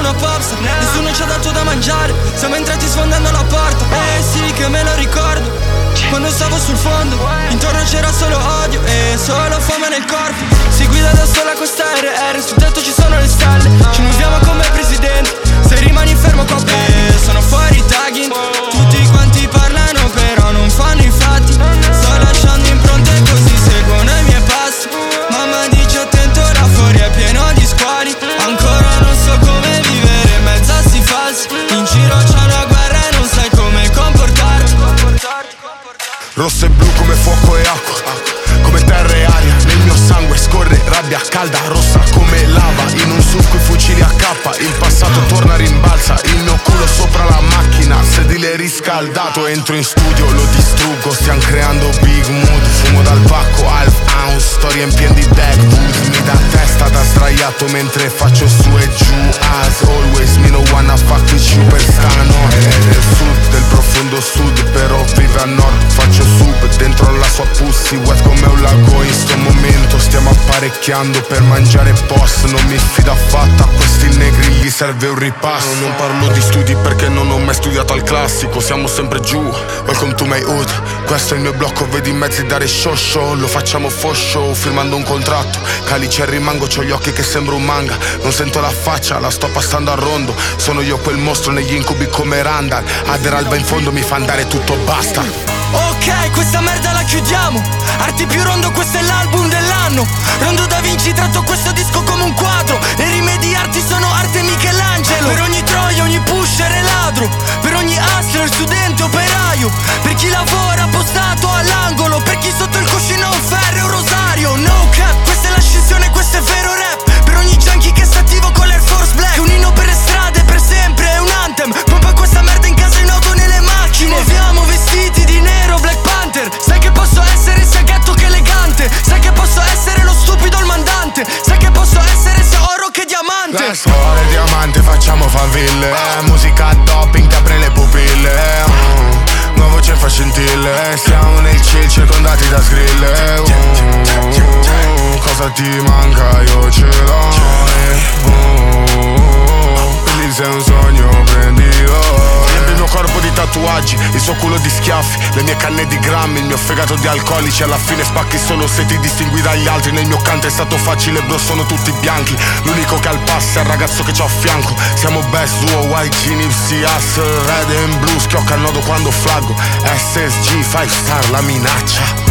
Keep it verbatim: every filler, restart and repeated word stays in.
una popstar, nessuno ci ha dato da mangiare, siamo entrati sfondando la porta. Eh sì che me lo ricordo, quando stavo sul fondo, intorno c'era solo odio e solo fame nel corpo. Si guida da sola questa R R, sul tetto ci sono le stelle, ci muoviamo come presidenti, se rimani fermo qua bene. Sono fuori tagging, tutti quanti parlano però non fanno i fatti. Sto lasciando impronte così seguono i miei passi. Mamma dice attento là fuori è pieno di squali. Ancora non so come vivere in mezzo a sti falsi. In giro c'è una guerra e non sai come comportarti. Rosso e blu come fuoco e acqua, come terra e aria. Nel mio sangue scorre rabbia calda, rossa come lava. In un S U V coi fucili a K, il passato torna rimbalza. Il mio culo sopra la macchina, sedile riscaldato. Entro in studio, lo distruggo, stiamo creando big mood. Fumo dal pacco, half ounce, sto riempiendo i backwood. Mi dà testa da sdraiato mentre faccio su e giù. As always, me no wanna fuck with you. Per stano è nel sud, del profondo sud, però vive a nord. Faccio sub dentro la sua pussy, wet come un lago. In sto momento stiamo apparecchiando per mangiare boss. Non mi fido affatto, a questi negri gli serve un ripasso. Non parlo di studi perché non ho mai studiato al classico. Siamo sempre giù, welcome to my hood. Questo è il mio blocco, vedi i mezzi dare shosho. Lo facciamo foscio, firmando un contratto. Calice e rimango, c'ho gli occhi che sembra un manga. Non sento la faccia, la sto passando a rondo. Sono io quel mostro negli incubi come Randall. Aderalba in fondo mi fa andare tutto, basta. Ok, questa merda la chiudiamo. Arti più rondo, questo è l'album dell'anno. Rondo da Vinci, tratto questo disco come un quadro. Le rime di arti sono arte Michelangelo. Per ogni troia, ogni pusher è ladro. Per ogni hustler, studente, operaio. Per chi lavora postato all'angolo. Per chi sotto il cuscino un ferro e un rosario. No cap, questa è la scissione, questo è vero rap. Per ogni junkie che sta attivo con l'Air Force Black. È un inno per le strade, per sempre, è un anthem. Pompa questa merda in casa, in auto, nelle macchine. Muoviamo vestiti di nero, Black Panther. Sai che posso essere sia gatto che elegante. Sai che posso essere lo stupido, il mandante. Sai che posso essere sia oro che diamante. Let's oro e diamante, facciamo faville. eh, Musica doping che apre le pupille. eh, Nuova voce fa scintille. Siamo nel chill circondati da sgrille. uh, Cosa ti manca? Io ce l'ho. uh, Billy sei un sogno, prendilo. Riempie il mio corpo di tatuaggi, il suo culo di schiaffi, le mie canne di grammi, il mio fegato di alcolici. Alla fine spacchi solo se ti distingui dagli altri. Nel mio canto è stato facile, bro, sono tutti bianchi. L'unico che ha il pass è il ragazzo che c'ho a fianco. Siamo best duo, Y G, Nipsey Hussle, red and blue. Schiocca al nodo quando flaggo, S S G, five star, la minaccia.